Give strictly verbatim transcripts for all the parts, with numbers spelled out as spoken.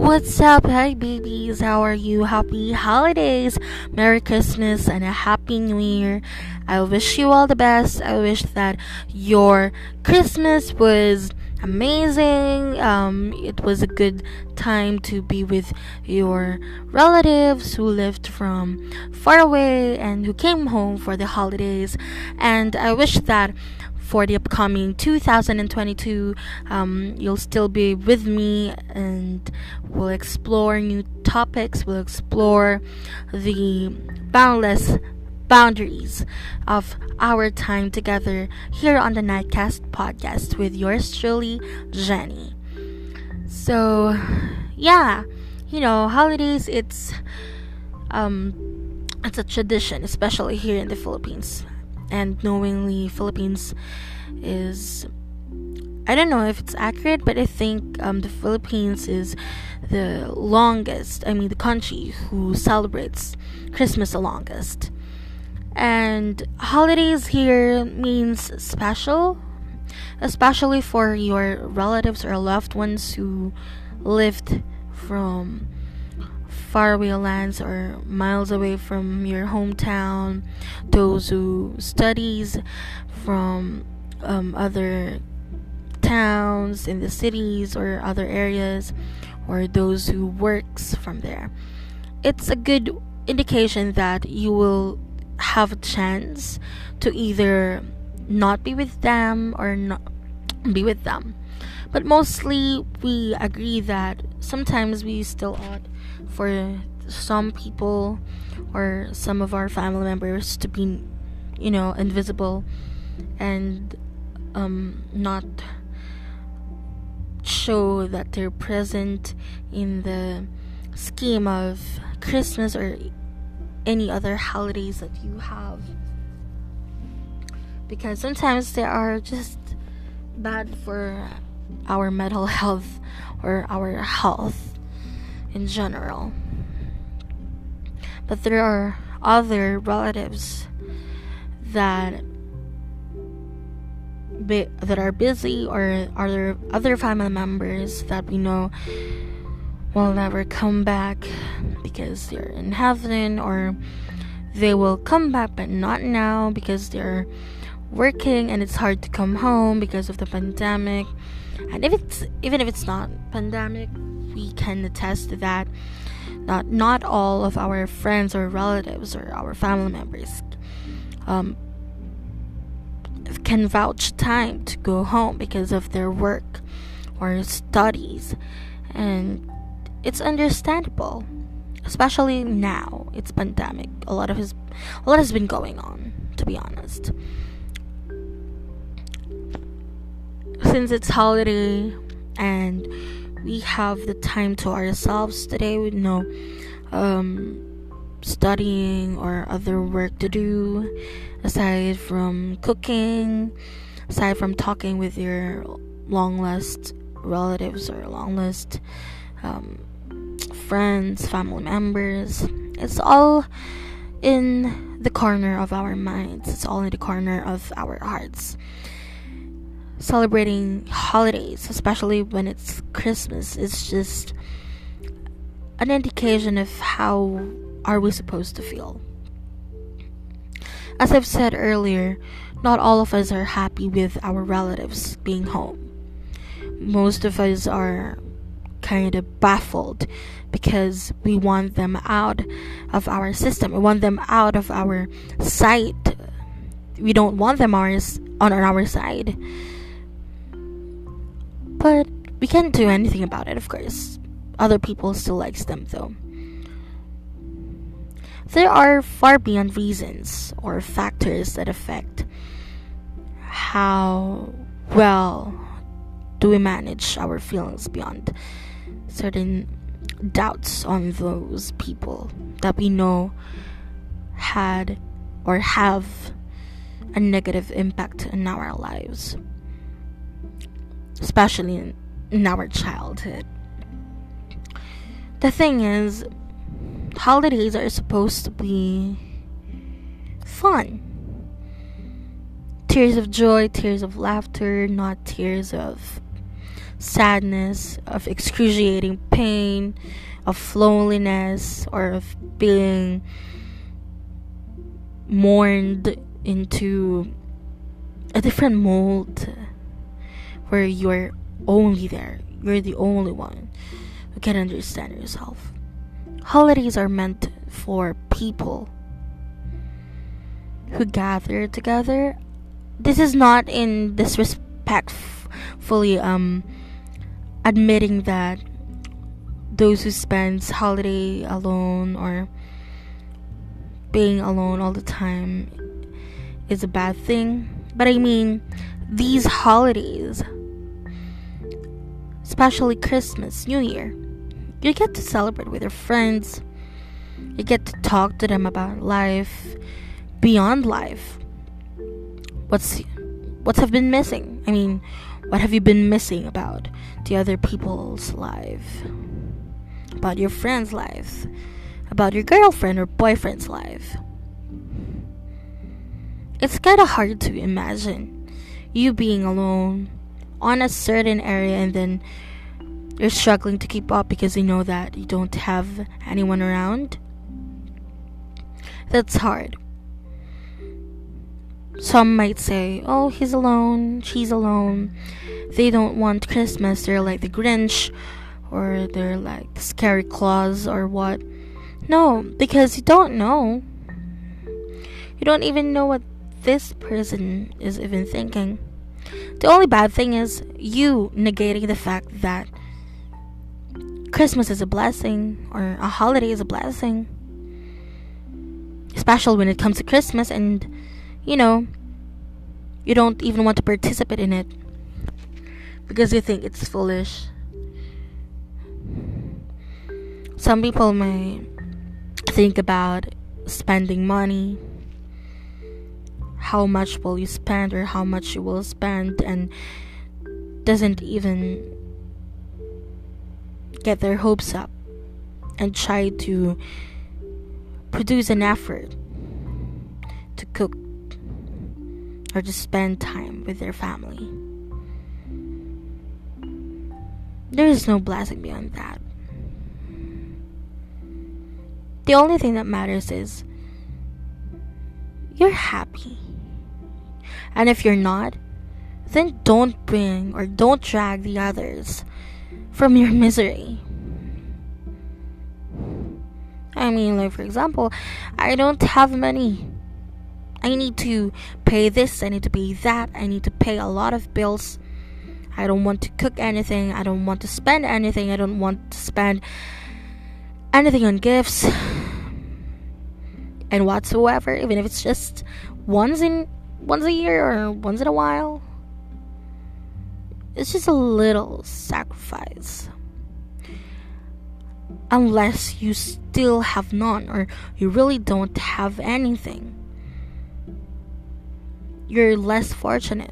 What's up? Hi, babies. How are you? Happy holidays, Merry Christmas, and a Happy New Year. I wish you all the best. I wish that your Christmas was amazing. Um, it was a good time to be with your relatives who lived from far away and who came home for the holidays. And I wish that for the upcoming two thousand twenty-two, um, you'll still be with me and we'll explore new topics. We'll explore the boundless boundaries of our time together here on the Nightcast podcast with yours truly, Jenny. So, yeah, you know, holidays, it's um, it's a tradition, especially here in the Philippines. And knowingly, Philippines is, I don't know if it's accurate, but I think um, the Philippines is the longest, I mean the country who celebrates Christmas the longest. And holidays here means special, especially for your relatives or loved ones who lived from faraway lands or miles away from your hometown, those who studies from um, other towns in the cities or other areas, or those who works from there. It's a good indication that you will have a chance to either not be with them or not be with them. But mostly we agree that sometimes we still ought for some people or some of our family members to be, you know, invisible and um, not show that they're present in the scheme of Christmas or any other holidays that you have, because sometimes they are just bad for our mental health or our health in general. But there are other relatives that be, that are busy, or other other family members that we know will never come back because they're in heaven, or they will come back but not now because they're working and it's hard to come home because of the pandemic. And if it's even if it's not pandemic, we can attest to that not not all of our friends or relatives or our family members um, can vouch time to go home because of their work or studies, and it's understandable, especially now. It's pandemic. A lot of his a lot has been going on, to be honest. Since it's holiday and we have the time to ourselves today with no um, studying or other work to do aside from cooking, aside from talking with your long list relatives or long list um, friends, family members. It's all in the corner of our minds. It's all in the corner of our hearts. Celebrating holidays, especially when it's Christmas, is just an indication of how are we supposed to feel. As I've said earlier, not all of us are happy with our relatives being home. Most of us are kind of baffled because we want them out of our system. We want them out of our sight. We don't want them ours on our side. But we can't do anything about it, of course. Other people still likes them, though. There are far beyond reasons or factors that affect how well do we manage our feelings beyond certain doubts on those people that we know had or have a negative impact in our lives, especially in, in our childhood. The thing is, holidays are supposed to be fun. Tears of joy, tears of laughter, not tears of sadness, of excruciating pain, of loneliness, or of being mourned into a different mold where you're only there. You're the only one who can understand yourself. Holidays are meant for people who gather together. This is not in disrespectfully um admitting that those who spends holiday alone or being alone all the time is a bad thing. But I mean, these holidays, especially Christmas, New Year, you get to celebrate with your friends. You get to talk to them about life, beyond life. What's what's have been missing? I mean, what have you been missing about the other people's life? About your friend's life? About your girlfriend or boyfriend's life? It's kind of hard to imagine you being alone on a certain area and then you're struggling to keep up because you know that you don't have anyone around. That's hard. Some might say, oh, he's alone, she's alone. They don't want Christmas. They're like the Grinch, or they're like the Scary Claus, or what. No, because you don't know. You don't even know what this person is even thinking. The only bad thing is you negating the fact that Christmas is a blessing, or a holiday is a blessing. Especially when it comes to Christmas, and you know, you don't even want to participate in it because you think it's foolish. Some people may think about spending money. How much will you spend, or how much you will spend, and doesn't even get their hopes up and try to produce an effort to cook or to spend time with their family. There is no blessing beyond that. The only thing that matters is you're happy. And if you're not, then don't bring or don't drag the others from your misery. I mean, like, for example, I don't have money. I need to pay this, I need to pay that, I need to pay a lot of bills. I don't want to cook anything, I don't want to spend anything, I don't want to spend anything on gifts and whatsoever, even if it's just once in once a year or once in a while. It's just a little sacrifice. Unless you still have none, or you really don't have anything, you're less fortunate.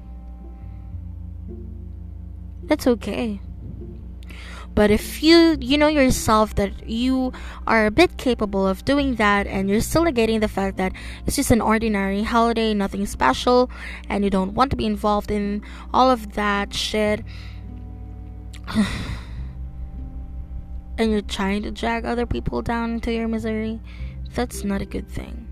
That's okay. But if you you know yourself that you are a bit capable of doing that, and you're still negating the fact that it's just an ordinary holiday, nothing special, and you don't want to be involved in all of that shit, and you're trying to drag other people down into your misery, that's not a good thing.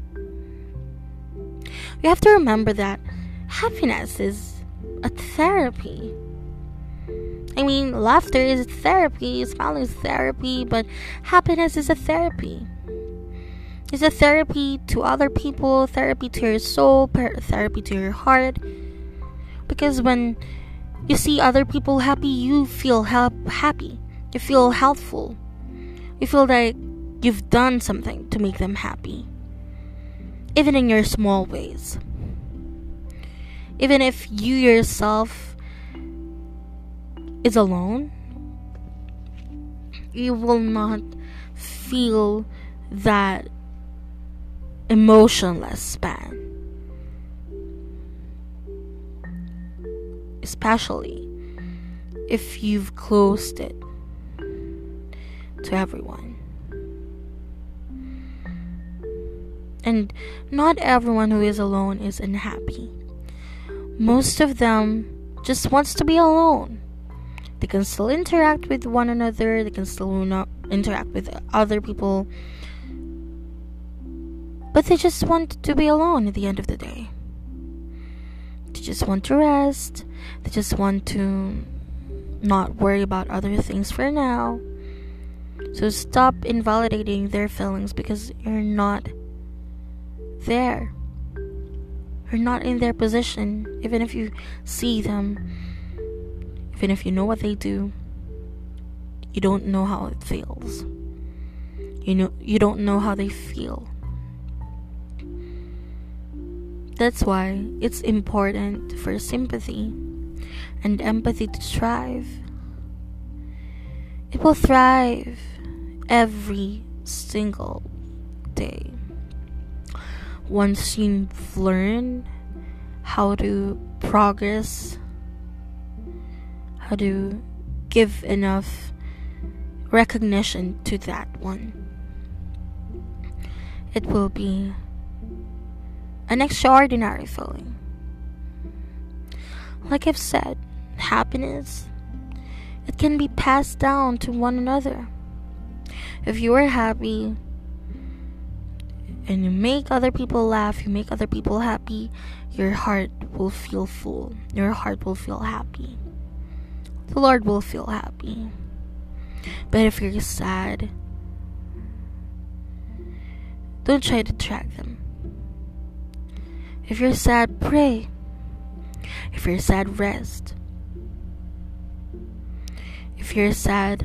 You have to remember that happiness is a therapy. I mean, laughter is therapy, smiling is therapy, but happiness is a therapy. It's a therapy to other people, therapy to your soul, therapy to your heart. Because when you see other people happy, you feel help happy. You feel helpful. You feel like you've done something to make them happy. Even in your small ways. Even if you yourself is alone, you will not feel that emotionless span. Especially if you've closed it to everyone. And not everyone who is alone is unhappy. Most of them just wants to be alone. They can still interact with one another. They can still not interact with other people. But they just want to be alone at the end of the day. They just want to rest. They just want to not worry about other things for now. So stop invalidating their feelings because you're not there. You're not in their position. Even if you see them, even if you know what they do, you don't know how it feels. You know, you don't know how they feel. That's why it's important for sympathy and empathy to thrive. It will thrive every single day. Once you've learned how to progress, how to give enough recognition to that one, it will be an extraordinary feeling. Like I've said, happiness, it can be passed down to one another. If you are happy and you make other people laugh, you make other people happy, your heart will feel full. Your heart will feel happy. The Lord will feel happy. But if you're sad, don't try to drag them. If you're sad, pray. If you're sad, rest. If you're sad,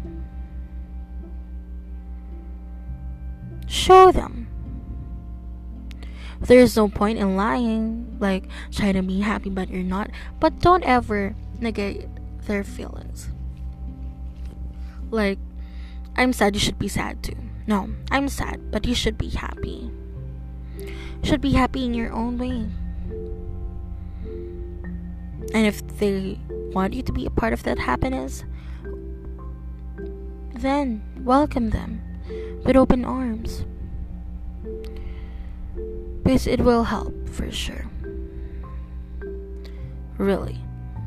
show them. There's no point in lying, like trying to be happy but you're not. But don't ever negate their feelings. Like, I'm sad, you should be sad too. No, I'm sad, but you should be happy. You should be happy in your own way. And if they want you to be a part of that happiness, then welcome them with open arms. Because it will help for sure. Really.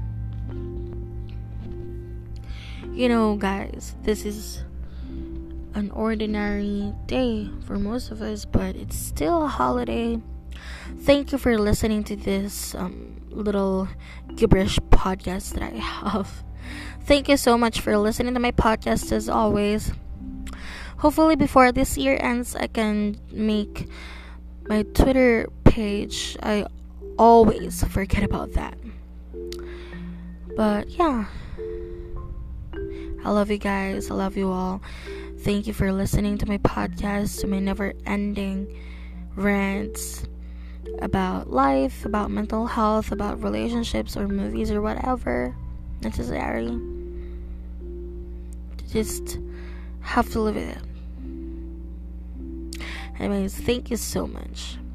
You know, guys, this is an ordinary day for most of us, but it's still a holiday. Thank you for listening to this um, little gibberish podcast that I have. Thank you so much for listening to my podcast as always. Hopefully before this year ends, I can make my Twitter page. I always forget about that. But yeah, I love you guys. I love you all. Thank you for listening to my podcast, to my never-ending rants about life, about mental health, about relationships or movies or whatever necessary. Just have to live with it. Anyways, thank you so much.